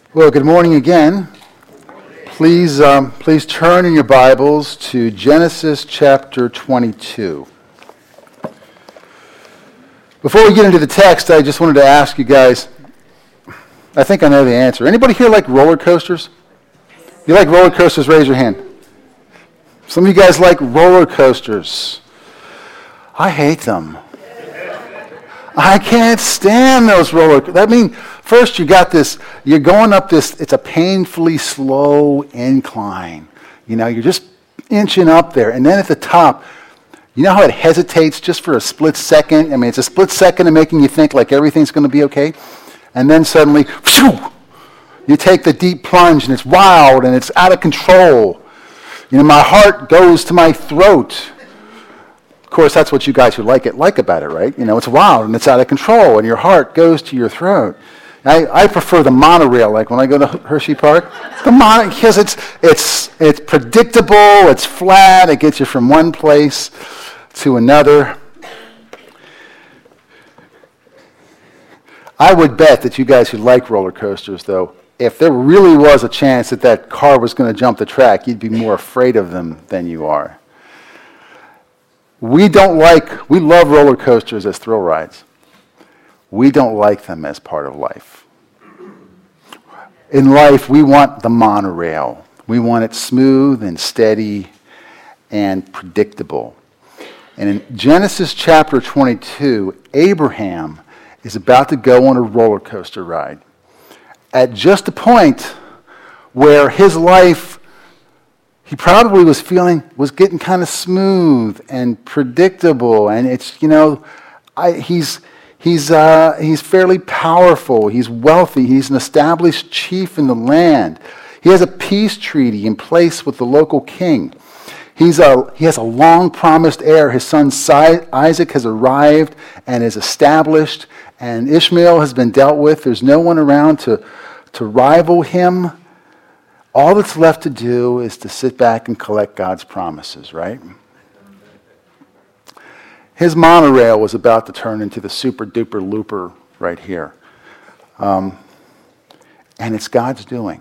Well, good morning again. Please turn in your Bibles to Genesis chapter 22. Before we get into the text, I just wanted to ask you guys, I think I know the answer. Anybody here like roller coasters? If you like roller coasters, raise your hand. Some of you guys like roller coasters. I hate them. I can't stand those roller coasters. That means first you got this, you're going up this, it's a painfully slow incline. You know, you're just inching up there. And then at the top, you know how it hesitates just for a split second? I mean, it's a split second of making you think like everything's going to be okay. And then suddenly, whew, you take the deep plunge and it's wild and it's out of control. You know, my heart goes to my throat. Of course, that's what you guys who like it like about it, right? You know, it's wild and it's out of control and your heart goes to your throat. I prefer the monorail, like when I go to Hershey Park. Because it's predictable, it's flat, it gets you from one place to another. I would bet that you guys who like roller coasters, though, if there really was a chance that that car was going to jump the track, you'd be more afraid of them than you are. We love roller coasters as thrill rides. We don't like them as part of life. In life, we want the monorail. We want it smooth and steady and predictable. And in Genesis chapter 22, Abraham is about to go on a roller coaster ride at just a point where his life, he probably was getting kind of smooth and predictable. And it's, you know, he's fairly powerful. He's wealthy. He's an established chief in the land. He has a peace treaty in place with the local king. He has a long-promised heir. His son Isaac has arrived and is established, and Ishmael has been dealt with. There's no one around to rival him. All that's left to do is to sit back and collect God's promises, right? His monorail was about to turn into the super-duper looper right here. And it's God's doing.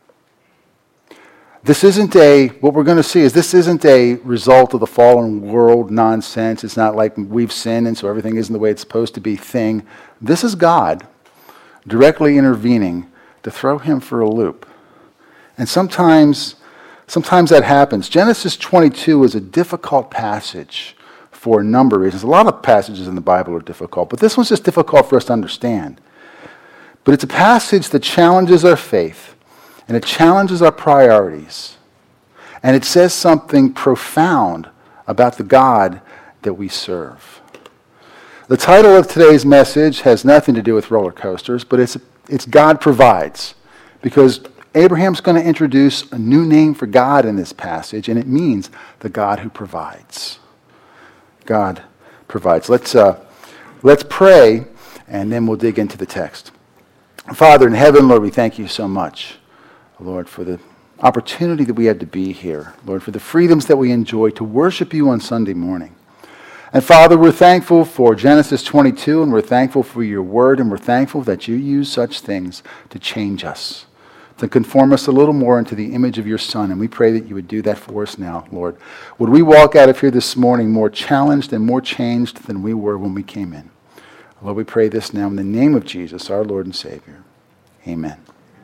What we're going to see is this isn't a result of the fallen world nonsense. It's not like we've sinned and so everything isn't the way it's supposed to be thing. This is God directly intervening to throw him for a loop. And sometimes that happens. Genesis 22 is a difficult passage for a number of reasons. A lot of passages in the Bible are difficult, but this one's just difficult for us to understand. But it's a passage that challenges our faith, and it challenges our priorities, and it says something profound about the God that we serve. The title of today's message has nothing to do with roller coasters, but it's God Provides, because Abraham's going to introduce a new name for God in this passage, and it means the God who provides. God provides. Let's pray, and then we'll dig into the text. Father in heaven, Lord, we thank you so much, Lord, for the opportunity that we had to be here. Lord, for the freedoms that we enjoy to worship you on Sunday morning. And Father, we're thankful for Genesis 22, and we're thankful for your word, and we're thankful that you use such things to change us, to conform us a little more into the image of your Son. And we pray that you would do that for us now, Lord. Would we walk out of here this morning more challenged and more changed than we were when we came in? Lord, we pray this now in the name of Jesus, our Lord and Savior. Amen.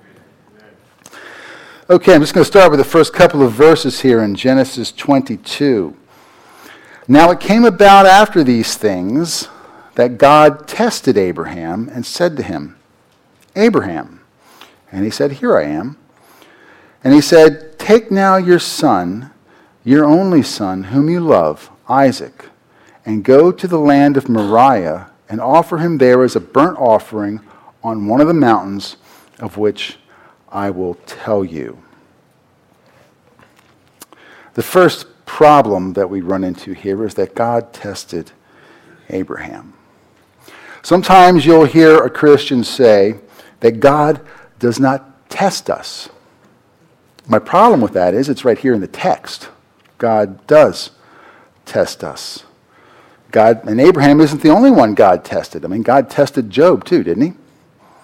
Okay, I'm just going to start with the first couple of verses here in Genesis 22. Now it came about after these things that God tested Abraham and said to him, Abraham. And he said, Here I am. And he said, Take now your son, your only son, whom you love, Isaac, and go to the land of Moriah and offer him there as a burnt offering on one of the mountains of which I will tell you. The first problem that we run into here is that God tested Abraham. Sometimes you'll hear a Christian say that God does not test us. My problem with that is it's right here in the text. God does test us. And Abraham isn't the only one God tested. I mean, God tested Job too, didn't he?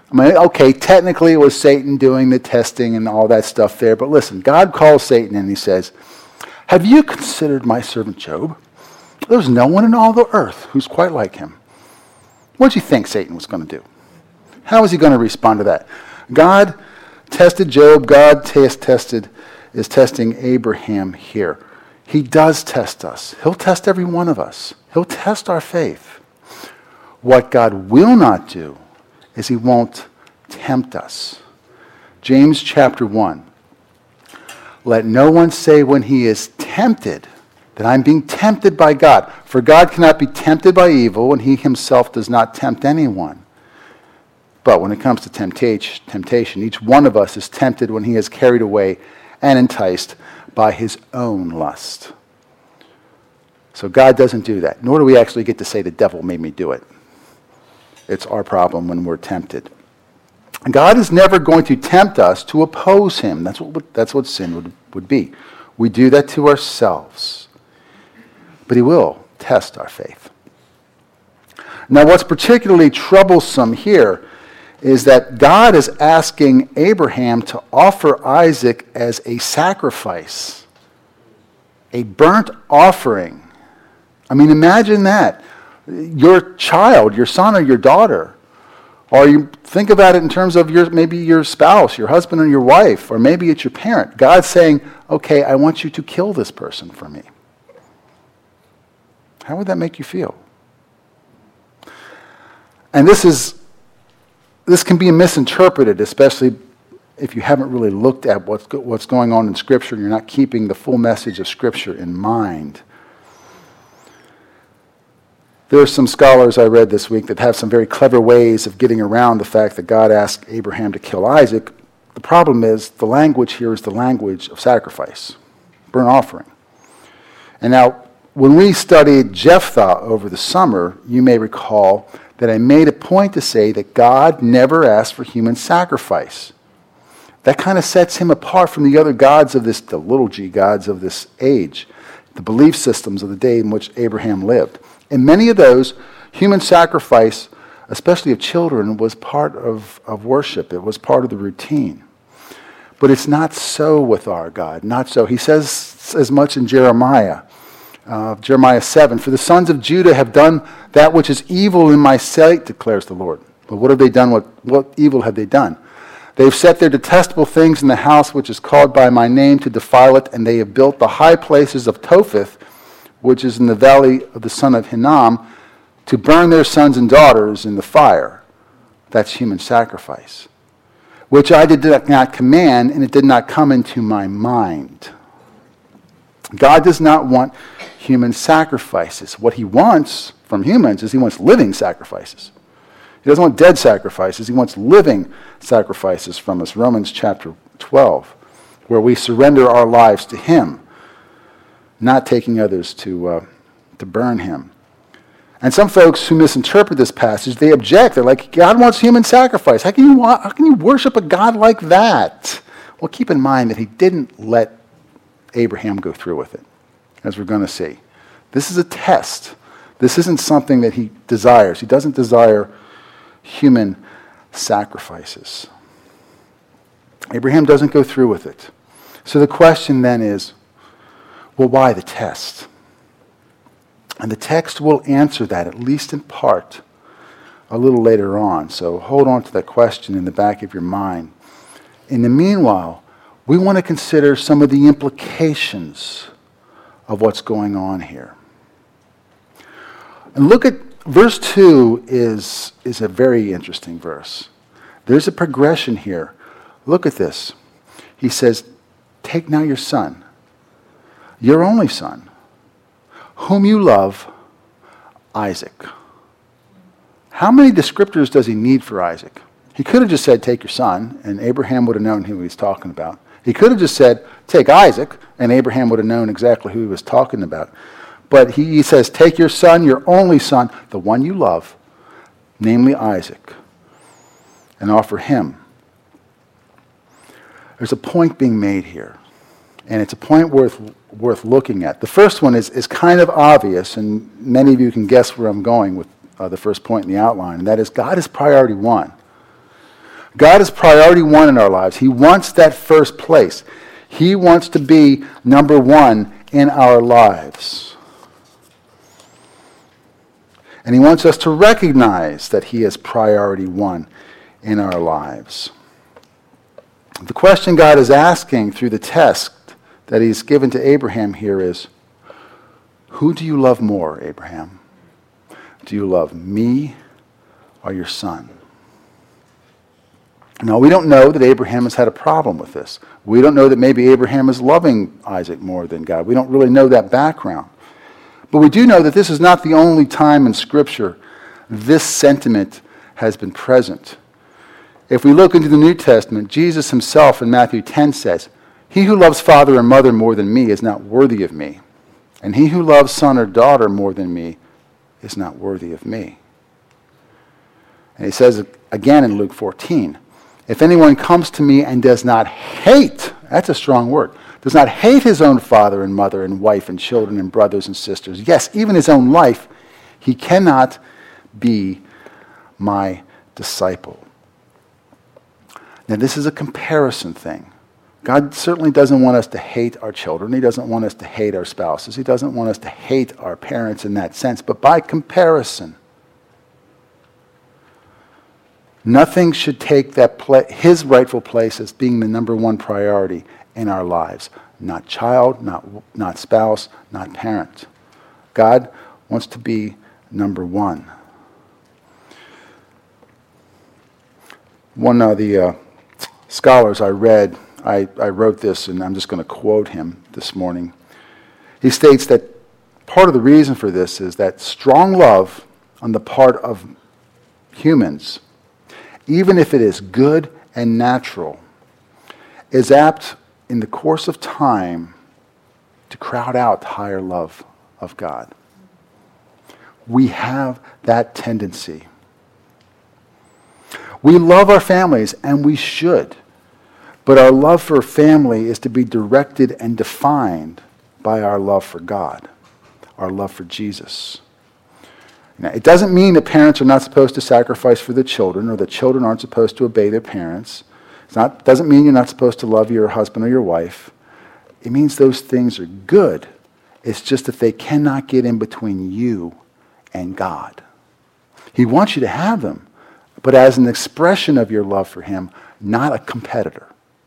I mean, okay, technically it was Satan doing the testing and all that stuff there, but listen, God calls Satan and he says, have you considered my servant Job? There's no one in all the earth who's quite like him. What do you think Satan was going to do? How is he going to respond to that? God tested Job. God is testing Abraham here. He does test us. He'll test every one of us. He'll test our faith. What God will not do is he won't tempt us. James chapter 1. Let no one say when he is tempted that I'm being tempted by God. For God cannot be tempted by evil, and he himself does not tempt anyone. But when it comes to temptation, each one of us is tempted when he is carried away and enticed by his own lust. So God doesn't do that, nor do we actually get to say the devil made me do it. It's our problem when we're tempted. God is never going to tempt us to oppose him. That's what sin would be. We do that to ourselves. But he will test our faith. Now, what's particularly troublesome here is that God is asking Abraham to offer Isaac as a sacrifice, a burnt offering. I mean, imagine that. Your child, your son or your daughter, or you think about it in terms of maybe your spouse, your husband or your wife, or maybe it's your parent. God's saying, okay, I want you to kill this person for me. How would that make you feel? And this can be misinterpreted, especially if you haven't really looked at what's going on in Scripture and you're not keeping the full message of Scripture in mind. There are some scholars I read this week that have some very clever ways of getting around the fact that God asked Abraham to kill Isaac. The problem is the language here is the language of sacrifice, burnt offering. And now, when we studied Jephthah over the summer, you may recall that I made a point to say that God never asked for human sacrifice. That kind of sets him apart from the other gods of this, the little g gods of this age, the belief systems of the day in which Abraham lived. In many of those, human sacrifice, especially of children, was part of worship. It was part of the routine. But it's not so with our God, not so. He says as much in Jeremiah 7, for the sons of Judah have done that which is evil in my sight, declares the Lord. But what have they done? What evil have they done? They've set their detestable things in the house which is called by my name to defile it, and they have built the high places of Topheth, which is in the valley of the son of Hinnom, to burn their sons and daughters in the fire. That's human sacrifice, which I did not command, and it did not come into my mind. God does not want human sacrifices. What he wants from humans is he wants living sacrifices. He doesn't want dead sacrifices. He wants living sacrifices from us. Romans chapter 12, where we surrender our lives to him, not taking others to burn him. And some folks who misinterpret this passage, they object. They're like, God wants human sacrifice. How can you worship a God like that? Well, keep in mind that he didn't let Abraham go through with it, as we're going to see. This is a test. This isn't something that he desires. He doesn't desire human sacrifices. Abraham doesn't go through with it. So the question then is, well, why the test? And the text will answer that, at least in part, a little later on. So hold on to that question in the back of your mind. In the meanwhile, we want to consider some of the implications of what's going on here. And look at verse 2 is a very interesting verse. There's a progression here. Look at this. He says, take now your son, your only son, whom you love, Isaac. How many descriptors does he need for Isaac? He could have just said, take your son, and Abraham would have known who he was talking about. He could have just said, take Isaac, and Abraham would have known exactly who he was talking about. But he says, take your son, your only son, the one you love, namely Isaac, and offer him. There's a point being made here, and it's a point worth looking at. The first one is kind of obvious, and many of you can guess where I'm going with the first point in the outline, and that is God is priority one. God is priority one in our lives. He wants that first place. He wants to be number one in our lives. And he wants us to recognize that he is priority one in our lives. The question God is asking through the test that he's given to Abraham here is, who do you love more, Abraham? Do you love me or your son? Now, we don't know that Abraham has had a problem with this. We don't know that maybe Abraham is loving Isaac more than God. We don't really know that background. But we do know that this is not the only time in Scripture this sentiment has been present. If we look into the New Testament, Jesus himself in Matthew 10 says, "He who loves father and mother more than me is not worthy of me. And he who loves son or daughter more than me is not worthy of me." And he says again in Luke 14, "If anyone comes to me and does not hate," that's a strong word, "does not hate his own father and mother and wife and children and brothers and sisters, yes, even his own life, he cannot be my disciple." Now, this is a comparison thing. God certainly doesn't want us to hate our children. He doesn't want us to hate our spouses. He doesn't want us to hate our parents in that sense. But by comparison, nothing should take his rightful place as being the number one priority in our lives. Not child, not spouse, not parent. God wants to be number one. One of the scholars I read, I wrote this, and I'm just going to quote him this morning. He states that part of the reason for this is that strong love on the part of humans, even if it is good and natural, is apt in the course of time to crowd out the higher love of God. We have that tendency. We love our families, and we should. But our love for family is to be directed and defined by our love for God, our love for Jesus. Now, it doesn't mean that parents are not supposed to sacrifice for the children, or that children aren't supposed to obey their parents. It doesn't mean you're not supposed to love your husband or your wife. It means those things are good. It's just that they cannot get in between you and God. He wants you to have them, but as an expression of your love for him, not a competitor.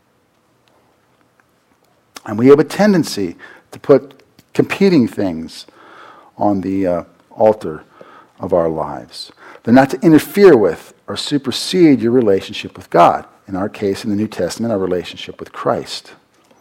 And we have a tendency to put competing things on the altar of our lives. They're not to interfere with or supersede your relationship with God. In our case, in the New Testament, our relationship with Christ.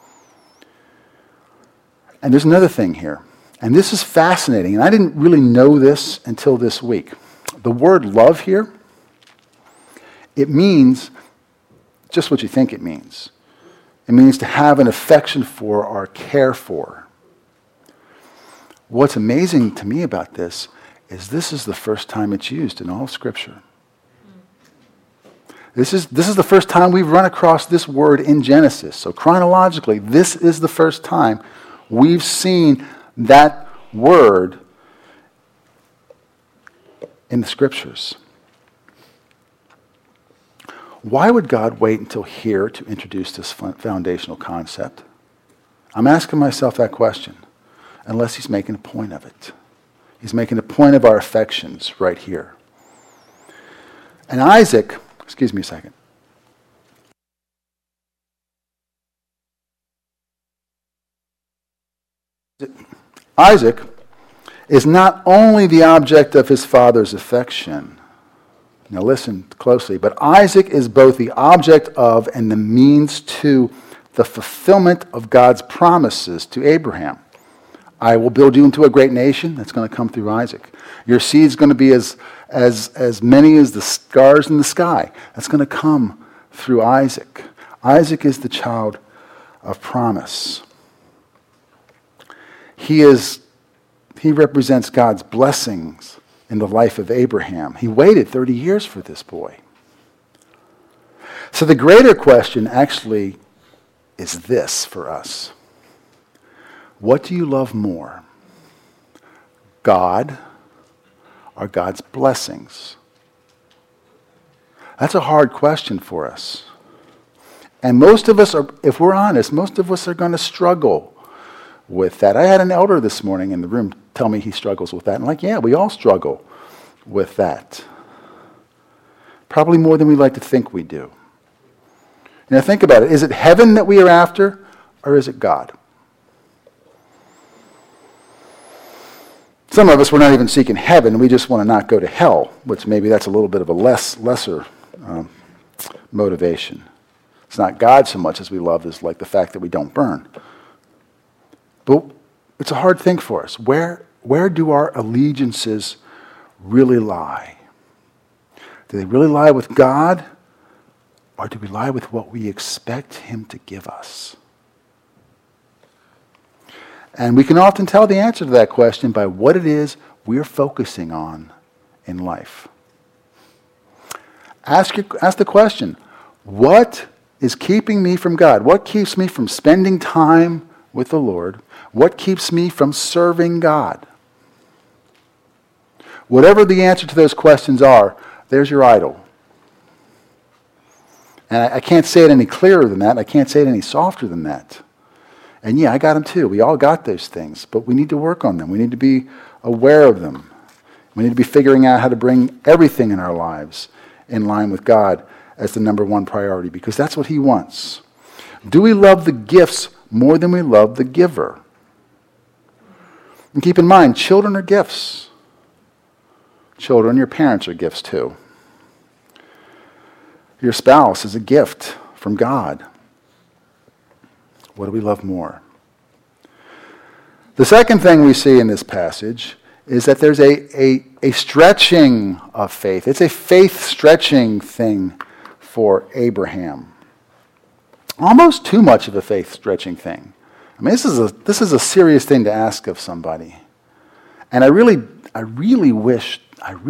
And there's another thing here. And this is fascinating. And I didn't really know this until this week. The word love here, it means just what you think it means. It means to have an affection for or care for. What's amazing to me about this is the first time it's used in all of Scripture. This is the first time we've run across this word in Genesis. So chronologically, this is the first time we've seen that word in the Scriptures. Why would God wait until here to introduce this foundational concept? I'm asking myself that question, unless he's making a point of it. He's making a point of our affections right here. And Isaac, excuse me a second. Isaac is not only the object of his father's affection. Now listen closely. But Isaac is both the object of and the means to the fulfillment of God's promises to Abraham. I will build you into a great nation. That's going to come through Isaac. Your seed's going to be as many as the stars in the sky. That's going to come through Isaac. Isaac is the child of promise. He represents God's blessings in the life of Abraham. He waited 30 years for this boy. So the greater question actually is this for us. What do you love more? God or God's blessings? That's a hard question for us. And most of us are, if we're honest, most of us are going to struggle with that. I had an elder this morning in the room tell me he struggles with that. And yeah, we all struggle with that. Probably more than we like to think we do. Now think about it. Is it heaven that we are after, or is it God? Some of us, we're not even seeking heaven. We just want to not go to hell, which maybe that's a little bit of a lesser motivation. It's not God so much as we love as like the fact that we don't burn. But it's a hard thing for us. Where do our allegiances really lie? Do they really lie with God? Or do we lie with what we expect him to give us? And we can often tell the answer to that question by what it is we're focusing on in life. Ask the question, what is keeping me from God? What keeps me from spending time with the Lord? What keeps me from serving God? Whatever the answer to those questions are, there's your idol. And I can't say it any clearer than that. I can't say it any softer than that. And yeah, I got them too. We all got those things. But we need to work on them. We need to be aware of them. We need to be figuring out how to bring everything in our lives in line with God as the number one priority, because that's what he wants. Do we love the gifts more than we love the giver? And keep in mind, children are gifts. Children, your parents are gifts too. Your spouse is a gift from God. What do we love more? The second thing we see in this passage is that there's a stretching of faith. It's a faith-stretching thing for Abraham. Almost too much of a faith-stretching thing. I mean, this is a serious thing to ask of somebody. And I really wish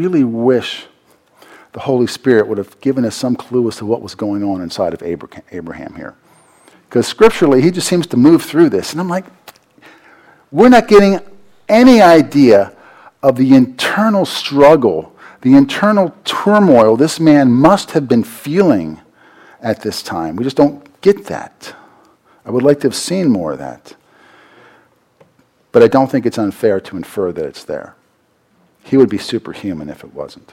the Holy Spirit would have given us some clue as to what was going on inside of Abraham here. Because scripturally, he just seems to move through this. And I'm like, we're not getting any idea of the internal struggle, the internal turmoil this man must have been feeling at this time. We just don't get that. I would like to have seen more of that. But I don't think it's unfair to infer that it's there. He would be superhuman if it wasn't.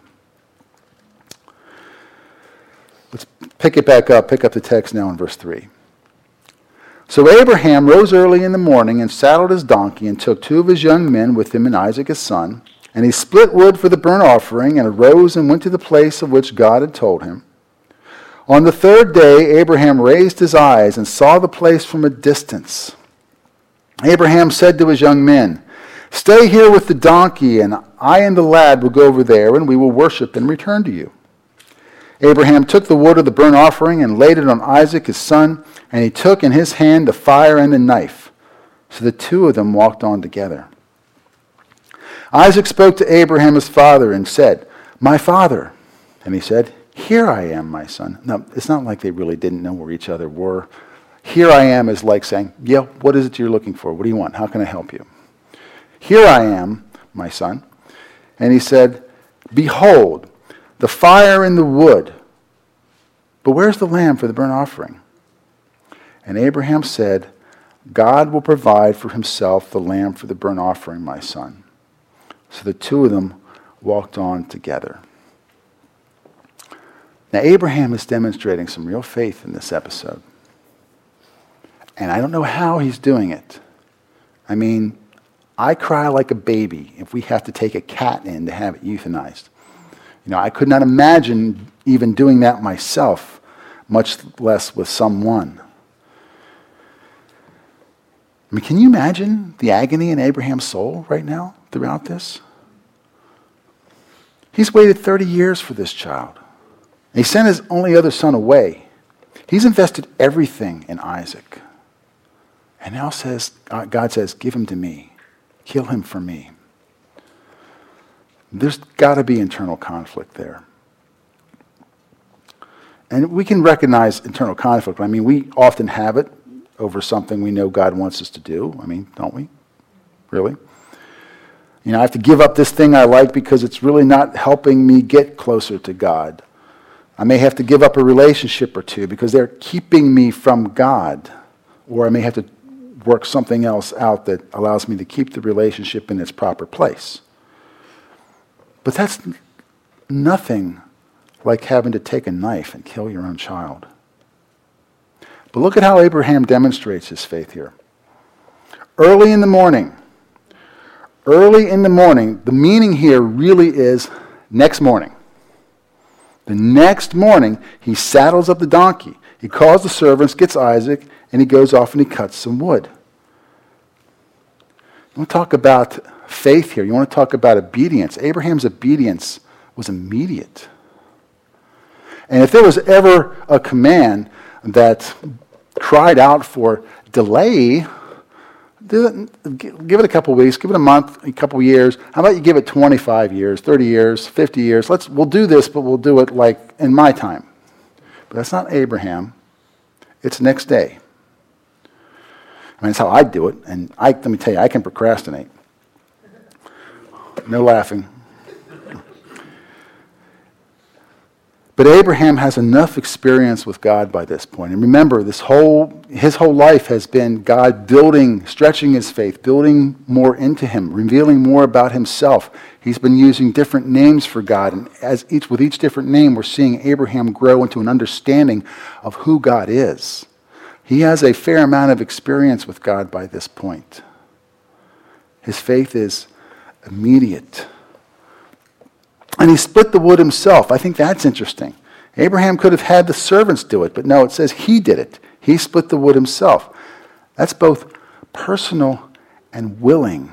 Let's pick it back up. Pick up the text now in verse 3. So Abraham rose early in the morning and saddled his donkey and took 2 of his young men with him and Isaac his son. And he split wood for the burnt offering and arose and went to the place of which God had told him. On the 3rd day, Abraham raised his eyes and saw the place from a distance. Abraham said to his young men, "Stay here with the donkey, and I and the lad will go over there, and we will worship and return to you." Abraham took the wood of the burnt offering and laid it on Isaac his son, and he took in his hand the fire and the knife. So the 2 of them walked on together. Isaac spoke to Abraham his father and said, "My father." And he said, "Here I am, my son." Now, it's not like they really didn't know where each other were. Here I am is like saying, "Yeah, what is it you're looking for? What do you want? How can I help you?" "Here I am, my son." And he said, "Behold, the fire and the wood, but where's the lamb for the burnt offering?" And Abraham said, "God will provide for himself the lamb for the burnt offering, my son." So the 2 of them walked on together. Now Abraham is demonstrating some real faith in this episode. And I don't know how he's doing it. I mean, I cry like a baby if we have to take a cat in to have it euthanized. You know, I could not imagine even doing that myself, much less with someone. I mean, can you imagine the agony in Abraham's soul right now throughout this? He's waited 30 years for this child. He sent his only other son away. He's invested everything in Isaac. And now God says, "Give him to me. Kill him for me." There's got to be internal conflict there. And we can recognize internal conflict. I mean, we often have it over something we know God wants us to do. I mean, don't we? Really? You know, I have to give up this thing I like because it's really not helping me get closer to God. I may have to give up a relationship or two because they're keeping me from God. Or I may have to work something else out that allows me to keep the relationship in its proper place. But that's nothing like having to take a knife and kill your own child. But look at how Abraham demonstrates his faith here. Early in the morning, the meaning here really is next morning. The next morning, he saddles up the donkey. He calls the servants, gets Isaac, and he goes off and he cuts some wood. You want to talk about faith here. You want to talk about obedience. Abraham's obedience was immediate. And if there was ever a command that cried out for delay, give it a couple of weeks, give it a month, a couple of years. How about you give it 25 years, 30 years, 50 years? We'll do this, but we'll do it like in my time. But that's not Abraham. It's next day. I mean, that's how I do it. And let me tell you, I can procrastinate. No laughing. But Abraham has enough experience with God by this point. And remember, his whole life has been God building, stretching his faith, building more into him, revealing more about himself. He's been using different names for God. And with each different name, we're seeing Abraham grow into an understanding of who God is. He has a fair amount of experience with God by this point. His faith is immediate. And he split the wood himself. I think that's interesting. Abraham could have had the servants do it, but no, it says he did it. He split the wood himself. That's both personal and willing.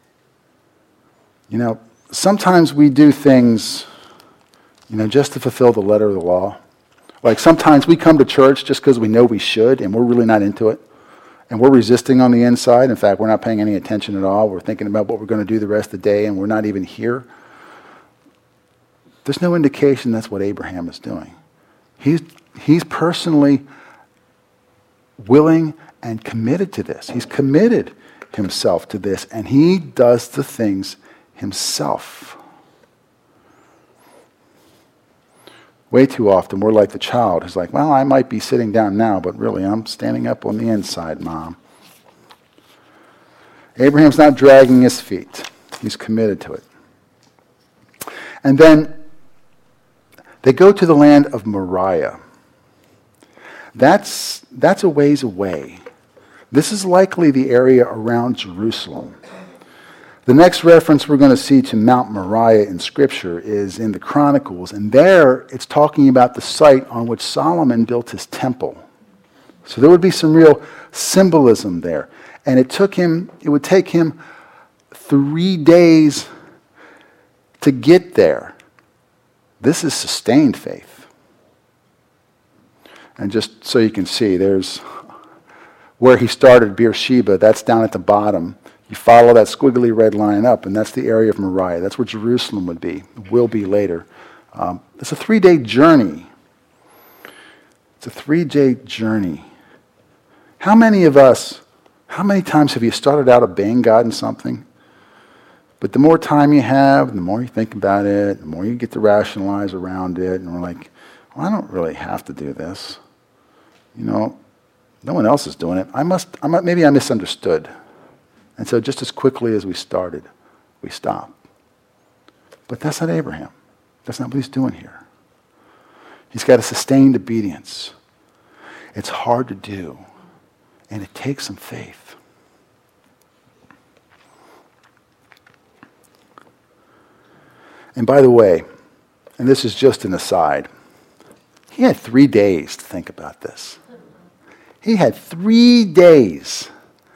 You know, sometimes we do things, just to fulfill the letter of the law. Like sometimes we come to church just because we know we should, and we're really not into it. And we're resisting on the inside. In fact, we're not paying any attention at all. We're thinking about what we're going to do the rest of the day, and we're not even here. There's no indication that's what Abraham is doing. He's personally willing and committed to this. He's committed himself to this, and he does the things himself. Way too often, we're like the child who's like, well, I might be sitting down now, but really I'm standing up on the inside, Mom. Abraham's not dragging his feet. He's committed to it. And then they go to the land of Moriah. That's a ways away. This is likely the area around Jerusalem. The next reference we're going to see to Mount Moriah in Scripture is in the Chronicles, and there it's talking about the site on which Solomon built his temple. So there would be some real symbolism there. And it would take him 3 days to get there. This is sustained faith. And just so you can see, there's where he started, Beersheba, that's down at the bottom. You follow that squiggly red line up, and that's the area of Moriah. That's where Jerusalem would be, will be later. It's a 3-day journey. It's a 3-day journey. How many times have you started out obeying God in something? But the more time you have, the more you think about it, the more you get to rationalize around it, and we're like, well, I don't really have to do this. No one else is doing it. Maybe I misunderstood. And so just as quickly as we started, we stopped. But that's not Abraham. That's not what he's doing here. He's got a sustained obedience. It's hard to do, and it takes some faith. And by the way, and this is just an aside, he had 3 days to think about this. He had 3 days.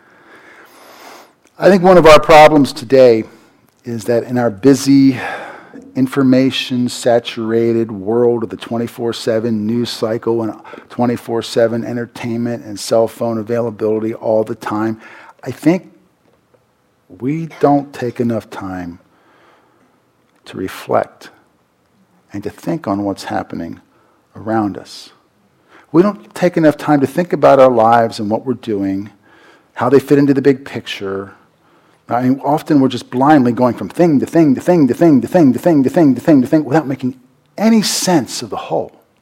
I think one of our problems today is that in our busy, information-saturated world of the 24/7 news cycle and 24/7 entertainment and cell phone availability all the time, I think we don't take enough time to reflect and to think on what's happening around us. We don't take enough time to think about our lives and what we're doing, how they fit into the big picture. I mean, often we're just blindly going from thing to thing to thing to thing to thing to thing to thing to thing to thing without making any sense of the whole.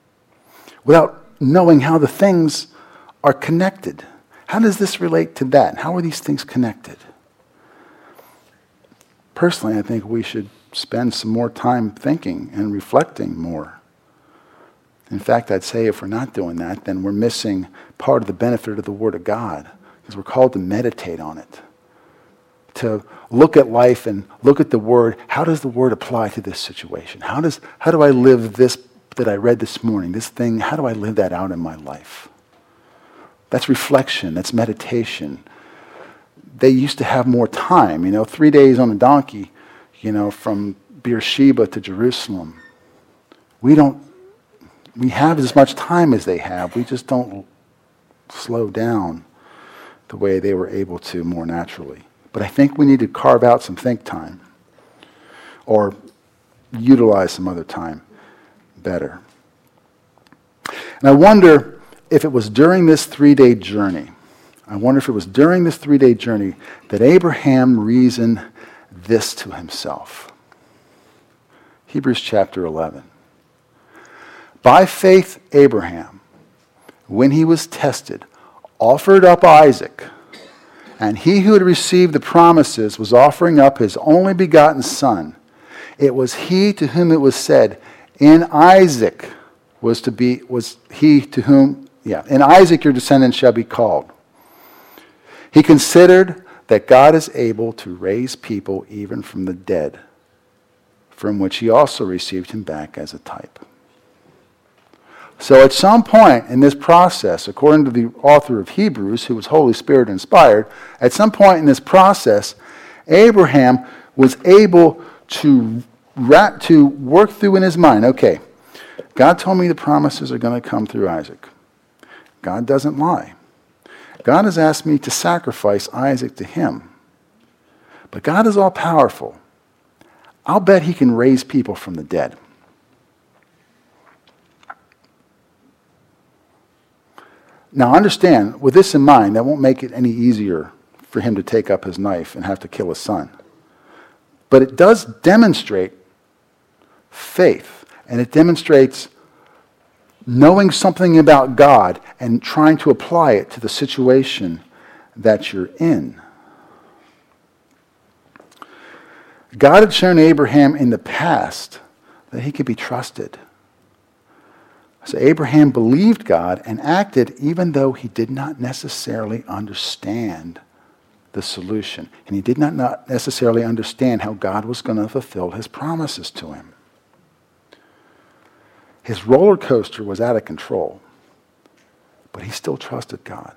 without knowing how the things are connected. How does this relate to that? How are these things connected? Personally, I think we should spend some more time thinking and reflecting more. In fact, I'd say if we're not doing that, then we're missing part of the benefit of the Word of God, because we're called to meditate on it, to look at life and look at the Word. How does the Word apply to this situation? How do I live this that I read this morning, this thing, how do I live that out in my life? That's reflection, that's meditation. They used to have more time, 3 days on a donkey, from Beersheba to Jerusalem. We have as much time as they have. We just don't slow down the way they were able to more naturally. But I think we need to carve out some think time or utilize some other time better. And I wonder if it was during this 3-day journey, that Abraham reasoned this to himself. Hebrews chapter 11. By faith, Abraham, when he was tested, offered up Isaac, and he who had received the promises was offering up his only begotten son. It was he to whom it was said, in Isaac in Isaac your descendants shall be called. He considered that God is able to raise people even from the dead, from which he also received him back as a type. So at some point in this process, according to the author of Hebrews, who was Holy Spirit inspired, at some point in this process, Abraham was able to work through in his mind, okay, God told me the promises are going to come through Isaac. God doesn't lie. God has asked me to sacrifice Isaac to him. But God is all powerful. I'll bet he can raise people from the dead. Now understand, with this in mind, that won't make it any easier for him to take up his knife and have to kill his son. But it does demonstrate faith, and it demonstrates knowing something about God and trying to apply it to the situation that you're in. God had shown Abraham in the past that he could be trusted. So Abraham believed God and acted even though he did not necessarily understand the solution. And he did not necessarily understand how God was going to fulfill his promises to him. His roller coaster was out of control, but he still trusted God.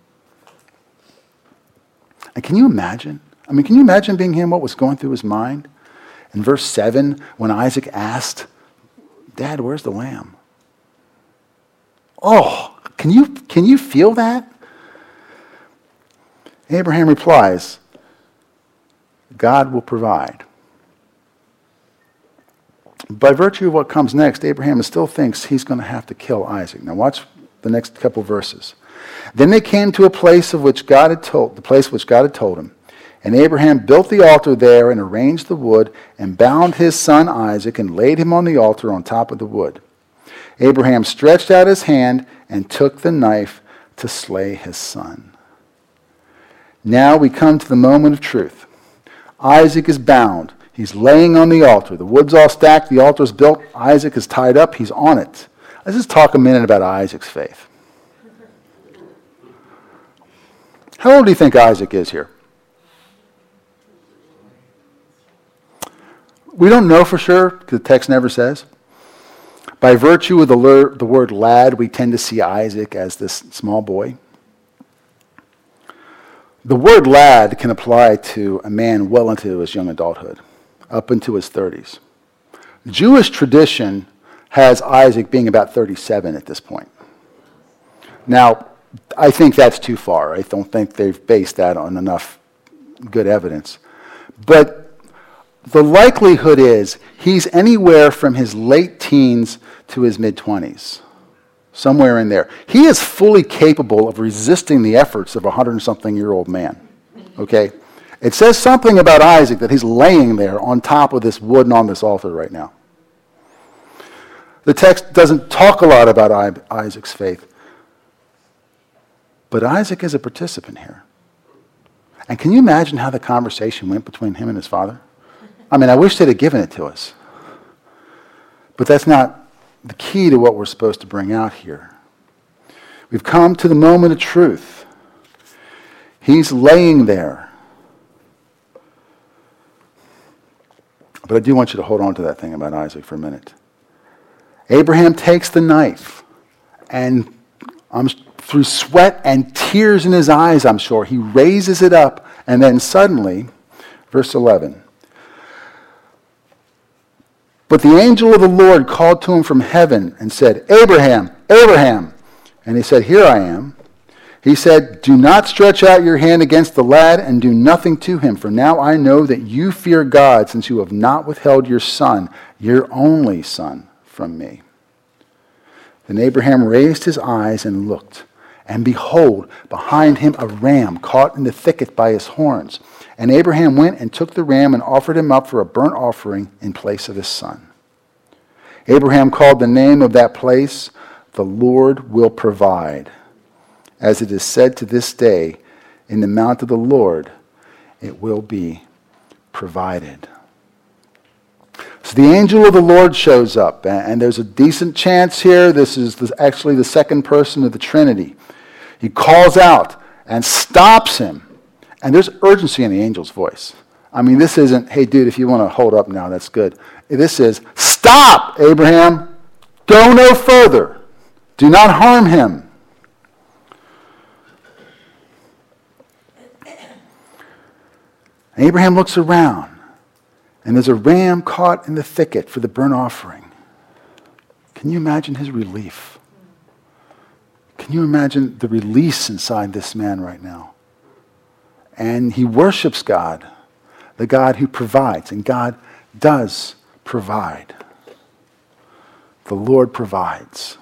And can you imagine? Can you imagine being him, what was going through his mind? In verse 7, when Isaac asked, Dad, where's the lamb? Oh, can you feel that? Abraham replies, God will provide. By virtue of what comes next, Abraham still thinks he's going to have to kill Isaac. Now watch the next couple verses. Then they came to a place which God had told him. And Abraham built the altar there and arranged the wood and bound his son Isaac and laid him on the altar on top of the wood. Abraham stretched out his hand and took the knife to slay his son. Now we come to the moment of truth. Isaac is bound. He's laying on the altar. The wood's all stacked. The altar's built. Isaac is tied up. He's on it. Let's just talk a minute about Isaac's faith. How old do you think Isaac is here? We don't know for sure, because the text never says. By virtue of the word lad, we tend to see Isaac as this small boy. The word lad can apply to a man well into his young adulthood, up into his 30s. Jewish tradition has Isaac being about 37 at this point. Now, I think that's too far. I don't think they've based that on enough good evidence. But the likelihood is he's anywhere from his late teens to his mid-20s, somewhere in there. He is fully capable of resisting the efforts of a 100-something-year-old man, okay? It says something about Isaac that he's laying there on top of this wood and on this altar right now. The text doesn't talk a lot about Isaac's faith. But Isaac is a participant here. And can you imagine how the conversation went between him and his father? I mean, I wish they'd have given it to us. But that's not the key to what we're supposed to bring out here. We've come to the moment of truth. He's laying there. But I do want you to hold on to that thing about Isaac for a minute. Abraham takes the knife, and through sweat and tears in his eyes, I'm sure, he raises it up, and then suddenly, verse 11, but the angel of the Lord called to him from heaven and said, Abraham, Abraham. And he said, here I am. He said, do not stretch out your hand against the lad and do nothing to him, for now I know that you fear God, since you have not withheld your son, your only son, from me. Then Abraham raised his eyes and looked, and behold, behind him a ram caught in the thicket by his horns. And Abraham went and took the ram and offered him up for a burnt offering in place of his son. Abraham called the name of that place, the Lord will provide. As it is said to this day, in the mount of the Lord it will be provided. So the angel of the Lord shows up, and there's a decent chance here this is actually the second person of the Trinity. He calls out and stops him, and there's urgency in the angel's voice. I mean, this isn't, hey dude, if you want to hold up now, that's good. This is, stop, Abraham, go no further, do not harm him. Abraham looks around, and there's a ram caught in the thicket for the burnt offering. Can you imagine his relief? Can you imagine the release inside this man right now? And he worships God, the God who provides, and God does provide. The Lord provides.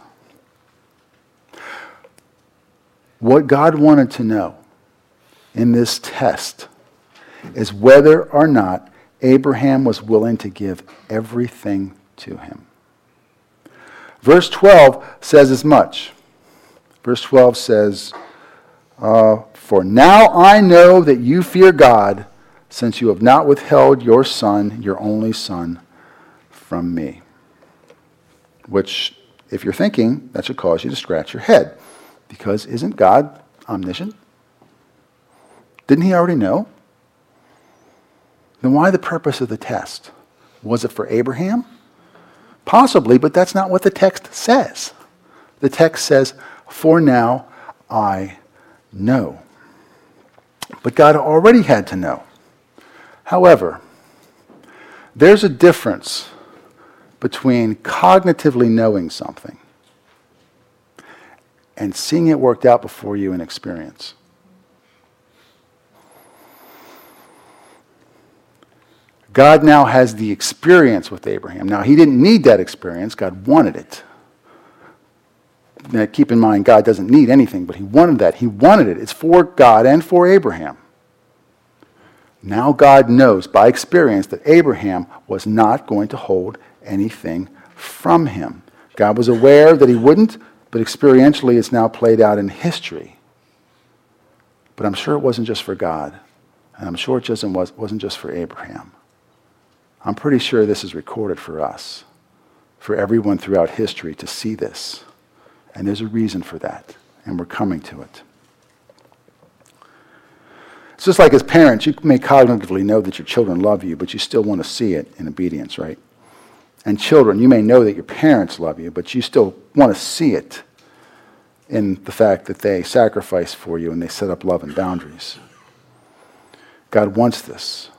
What God wanted to know in this test is whether or not Abraham was willing to give everything to him. Verse 12 says as much. Verse 12 says, for now I know that you fear God, since you have not withheld your son, your only son, from me. Which, if you're thinking, that should cause you to scratch your head. Because isn't God omniscient? Didn't he already know? Then why the purpose of the test? Was it for Abraham? Possibly, but that's not what the text says. The text says, for now I know. But God already had to know. However, there's a difference between cognitively knowing something and seeing it worked out before you in experience. God now has the experience with Abraham. Now, he didn't need that experience. God wanted it. Now, keep in mind, God doesn't need anything, but he wanted that. He wanted it. It's for God and for Abraham. Now God knows by experience that Abraham was not going to hold anything from him. God was aware that he wouldn't, but experientially it's now played out in history. But I'm sure it wasn't just for God, and I'm sure it wasn't just for Abraham. I'm pretty sure this is recorded for us, for everyone throughout history to see this. And there's a reason for that, and we're coming to it. It's just like as parents, you may cognitively know that your children love you, but you still want to see it in obedience, right? And children, you may know that your parents love you, but you still want to see it in the fact that they sacrifice for you and they set up love and boundaries. God wants this.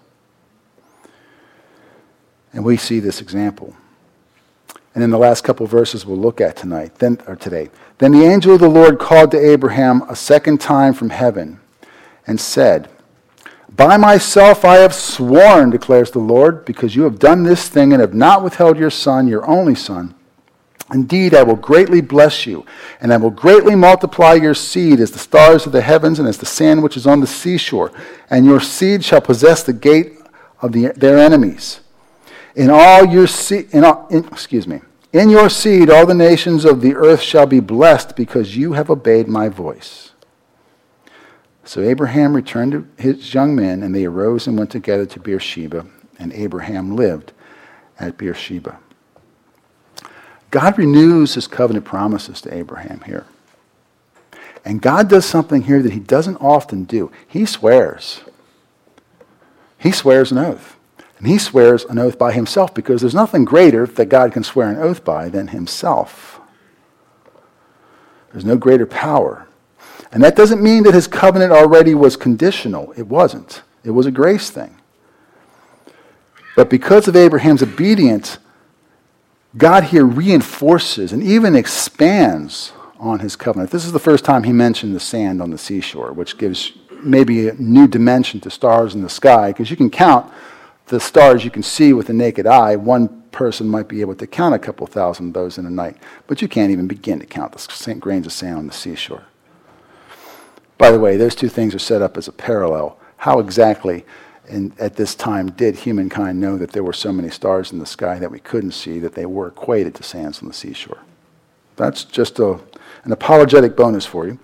And we see this example. And in the last couple of verses we'll look at today. Then the angel of the Lord called to Abraham a second time from heaven and said, by myself I have sworn, declares the Lord, because you have done this thing and have not withheld your son, your only son. Indeed, I will greatly bless you, and I will greatly multiply your seed as the stars of the heavens and as the sand which is on the seashore. And your seed shall possess the gate of their enemies. In all In your seed all the nations of the earth shall be blessed because you have obeyed my voice. So Abraham returned to his young men, and they arose and went together to Beersheba, and Abraham lived at Beersheba. God renews his covenant promises to Abraham here. And God does something here that he doesn't often do. He swears. He swears an oath. And he swears an oath by himself, because there's nothing greater that God can swear an oath by than himself. There's no greater power. And that doesn't mean that his covenant already was conditional. It wasn't. It was a grace thing. But because of Abraham's obedience, God here reinforces and even expands on his covenant. This is the first time he mentioned the sand on the seashore, which gives maybe a new dimension to stars in the sky, because you can count the stars you can see with the naked eye. One person might be able to count a couple thousand of those in a night, but you can't even begin to count the grains of sand on the seashore. By the way, those two things are set up as a parallel. How exactly at this time did humankind know that there were so many stars in the sky that we couldn't see, that they were equated to sands on the seashore? That's just an apologetic bonus for you.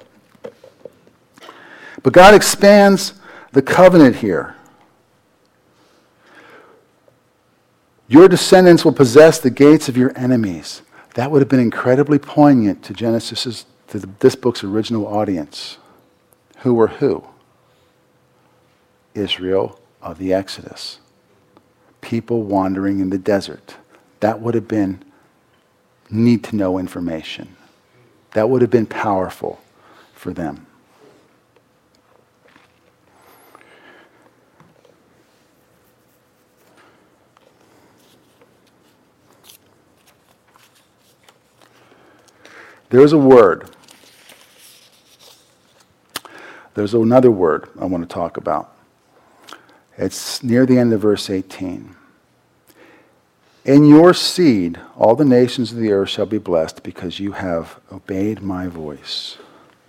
But God expands the covenant here. Your descendants will possess the gates of your enemies. That would have been incredibly poignant to this book's original audience. Who were who? Israel of the Exodus. People wandering in the desert. That would have been need-to-know information. That would have been powerful for them. There's a word. There's another word I want to talk about. It's near the end of verse 18. In your seed, all the nations of the earth shall be blessed because you have obeyed my voice.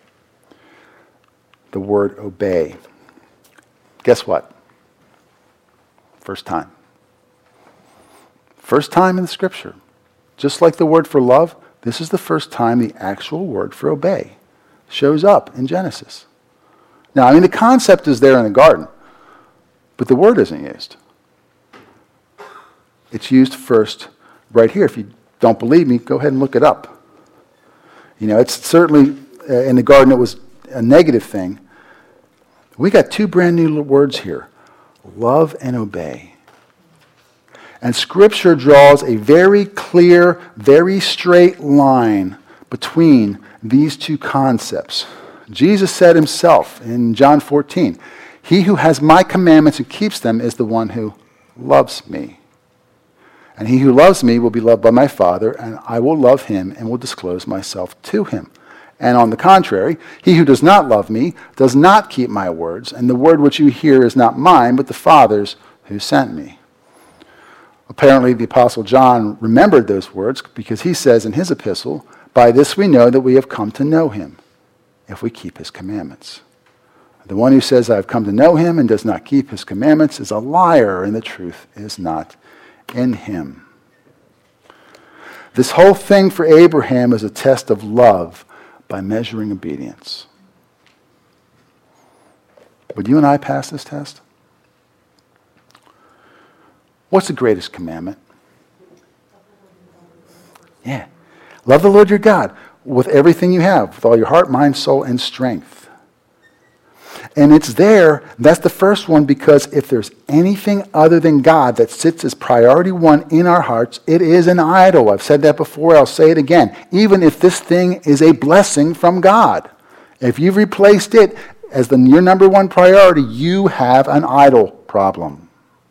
The word obey. Guess what? First time. First time in the scripture. Just like the word for love, this is the first time the actual word for obey shows up in Genesis. Now, the concept is there in the garden, but the word isn't used. It's used first right here. If you don't believe me, go ahead and look it up. It's certainly, in the garden, it was a negative thing. We got two brand new words here, love and obey. And Scripture draws a very clear, very straight line between these two concepts. Jesus said himself in John 14, he who has my commandments and keeps them is the one who loves me. And he who loves me will be loved by my Father, and I will love him and will disclose myself to him. And on the contrary, he who does not love me does not keep my words, and the word which you hear is not mine, but the Father's who sent me. Apparently, the Apostle John remembered those words because he says in his epistle, by this we know that we have come to know him, if we keep his commandments. The one who says, I have come to know him and does not keep his commandments is a liar, and the truth is not in him. This whole thing for Abraham is a test of love by measuring obedience. Would you and I pass this test? What's the greatest commandment? Yeah. Love the Lord your God with everything you have, with all your heart, mind, soul, and strength. And it's there, that's the first one, because if there's anything other than God that sits as priority one in our hearts, it is an idol. I've said that before, I'll say it again. Even if this thing is a blessing from God, if you've replaced it as your number one priority, you have an idol problem.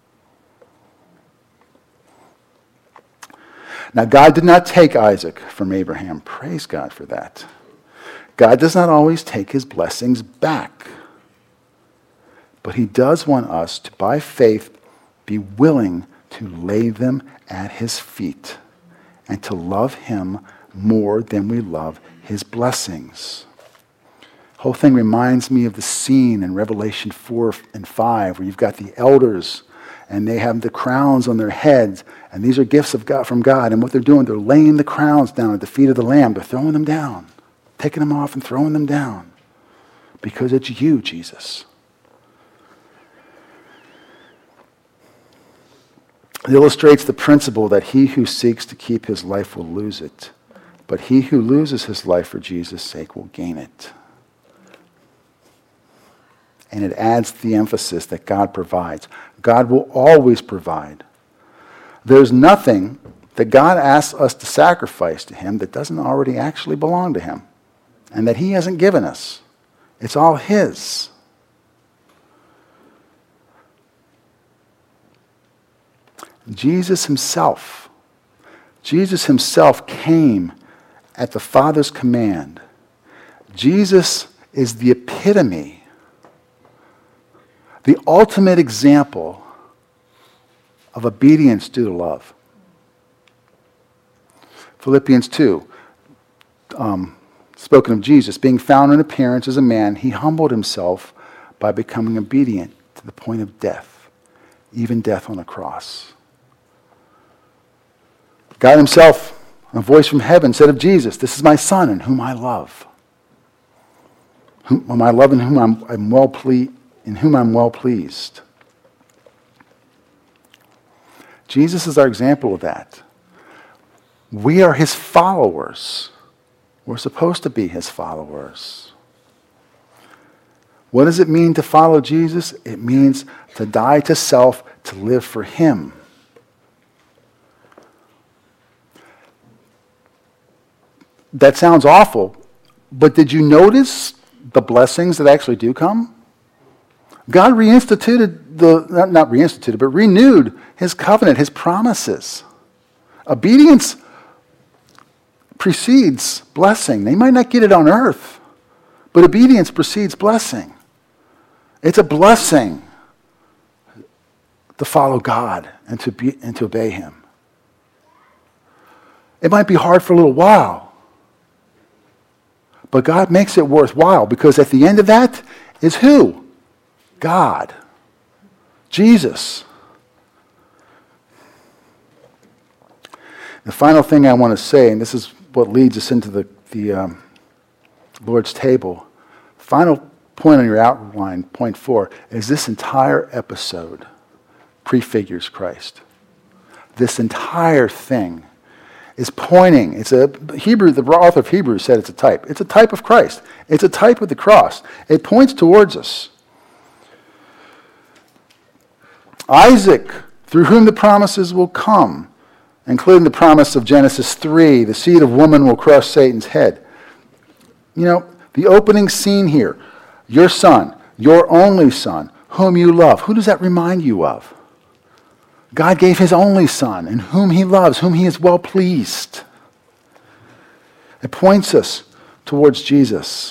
Now, God did not take Isaac from Abraham. Praise God for that. God does not always take his blessings back. But he does want us to, by faith, be willing to lay them at his feet and to love him more than we love his blessings. The whole thing reminds me of the scene in Revelation 4 and 5 where you've got the elders and they have the crowns on their heads, and these are gifts of God, from God. And what they're doing, they're laying the crowns down at the feet of the Lamb. They're throwing them down, taking them off and throwing them down, because it's you, Jesus. It illustrates the principle that he who seeks to keep his life will lose it, but he who loses his life for Jesus' sake will gain it. And it adds the emphasis that God provides. God will always provide. There's nothing that God asks us to sacrifice to him that doesn't already actually belong to him and that he hasn't given us. It's all his. Jesus himself came at the Father's command. Jesus is the epitome, the ultimate example of obedience due to love. Philippians 2, spoken of Jesus, being found in appearance as a man, he humbled himself by becoming obedient to the point of death, even death on a cross. God himself, a voice from heaven, said of Jesus, "This is my Son in whom I love. Whom I love and in whom I'm well pleased." Jesus is our example of that. We are his followers. We're supposed to be his followers. What does it mean to follow Jesus? It means to die to self, to live for him. That sounds awful, but did you notice the blessings that actually do come? God renewed his covenant, his promises. Obedience precedes blessing. They might not get it on earth, but obedience precedes blessing. It's a blessing to follow God and to obey him. It might be hard for a little while, but God makes it worthwhile, because at the end of that is who? God. Jesus. The final thing I want to say, and this is what leads us into the Lord's table. Final point on your outline, point 4, is this entire episode prefigures Christ. This entire thing is pointing. The author of Hebrews said it's a type. It's a type of Christ. It's a type of the cross. It points towards us. Isaac, through whom the promises will come, including the promise of Genesis 3, the seed of woman will crush Satan's head. You know, the opening scene here, your son, your only son, whom you love. Who does that remind you of? God gave his only son, in whom he loves, whom he is well pleased. It points us towards Jesus.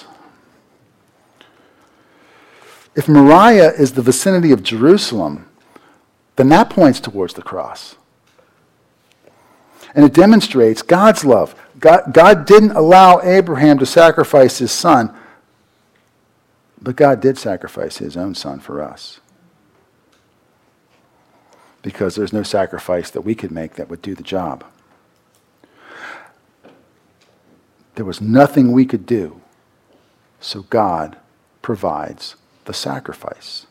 If Moriah is the vicinity of Jerusalem, then that points towards the cross. And it demonstrates God's love. God didn't allow Abraham to sacrifice his son, but God did sacrifice his own son for us. Because there's no sacrifice that we could make that would do the job. There was nothing we could do, so God provides the sacrifice.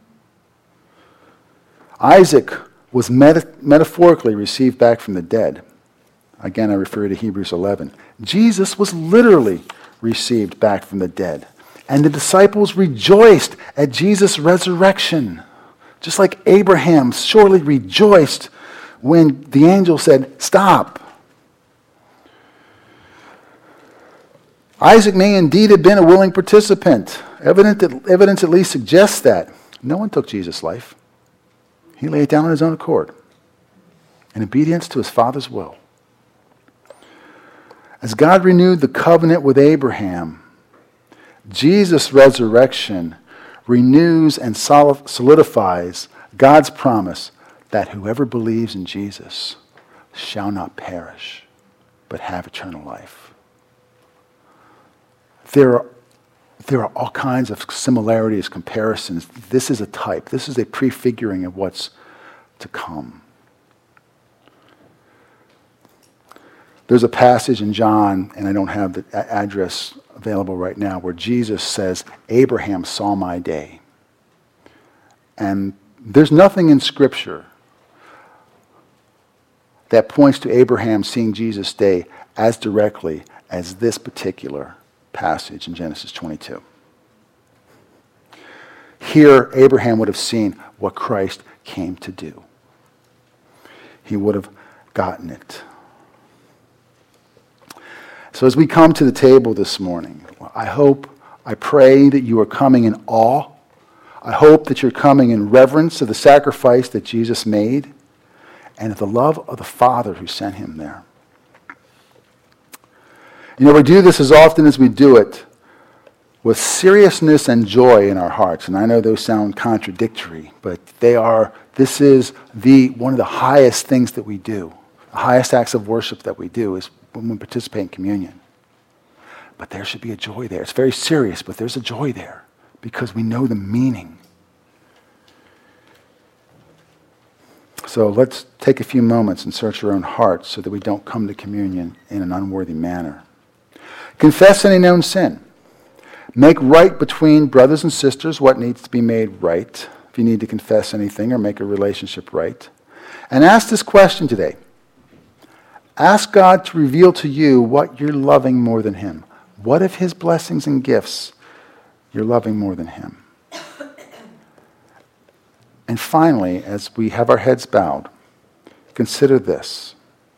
Isaac was metaphorically received back from the dead. Again, I refer to Hebrews 11. Jesus was literally received back from the dead. And the disciples rejoiced at Jesus' resurrection. Just like Abraham surely rejoiced when the angel said, "Stop." Isaac may indeed have been a willing participant. Evidence at least suggests that. No one took Jesus' life. He laid it down on his own accord, in obedience to his Father's will. As God renewed the covenant with Abraham, Jesus' resurrection renews and solidifies God's promise that whoever believes in Jesus shall not perish, but have eternal life. There are all kinds of similarities, comparisons. This is a type. This is a prefiguring of what's to come. There's a passage in John, and I don't have the address available right now, where Jesus says, Abraham saw my day. And there's nothing in Scripture that points to Abraham seeing Jesus' day as directly as this particular passage in Genesis 22. Here, Abraham would have seen what Christ came to do. He would have gotten it. So as we come to the table this morning, I pray that you are coming in awe. I hope that you're coming in reverence of the sacrifice that Jesus made and of the love of the Father who sent him there. You know, we do this as often as we do it with seriousness and joy in our hearts. And I know those sound contradictory, but this is one of the highest things that we do. The highest acts of worship that we do is when we participate in communion. But there should be a joy there. It's very serious, but there's a joy there because we know the meaning. So let's take a few moments and search our own hearts so that we don't come to communion in an unworthy manner. Confess any known sin. Make right between brothers and sisters what needs to be made right. If you need to confess anything or make a relationship right. And ask this question today. Ask God to reveal to you what you're loving more than him. What of his blessings and gifts you're loving more than him? And finally, as we have our heads bowed, consider this.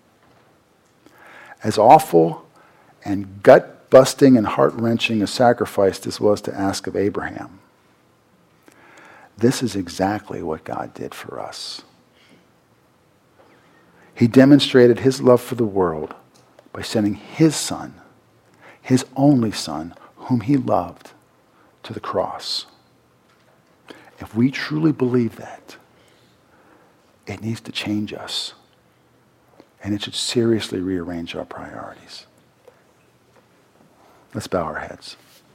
As awful and gut-busting and heart-wrenching a sacrifice this was to ask of Abraham, this is exactly what God did for us. He demonstrated his love for the world by sending his son, his only son, whom he loved, to the cross. If we truly believe that, it needs to change us. And it should seriously rearrange our priorities. Let's bow our heads.